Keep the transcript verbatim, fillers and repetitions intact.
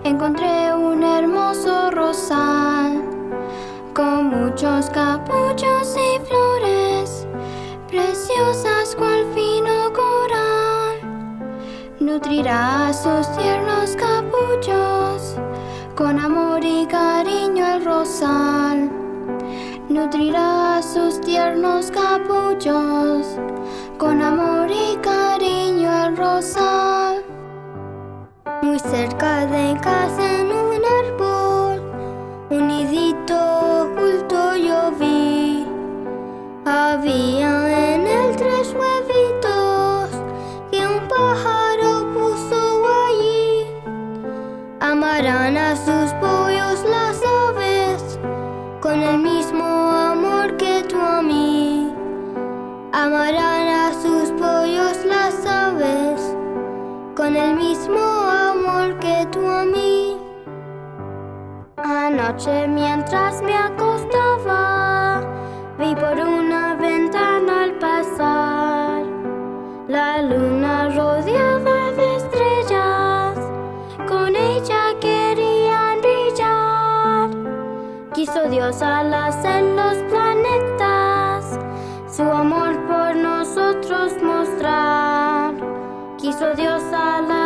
encontré un hermoso rosal con muchos capullos y flores preciosas cual fino coral. Nutrirá sus tiernos capullos con amor y cariño el rosal. Nutrirá sus tiernos capullos con amor y cariño el rosal. Muy cerca de casa en un árbol, un nidito oculto yo vi. Había en él tres huevitos que un pájaro puso allí. Amarán a sus pollos las aves con el mismo amor que tú a mí. Amarán a sus pollos las aves con el mismo amor que tú a mí. Anoche mientras me acostaba, vi por una ventana al pasar la luna rodeada de estrellas, con ella querían brillar. Quiso Dios al hacer los planetas su amor por nosotros mostrar. Quiso Dios al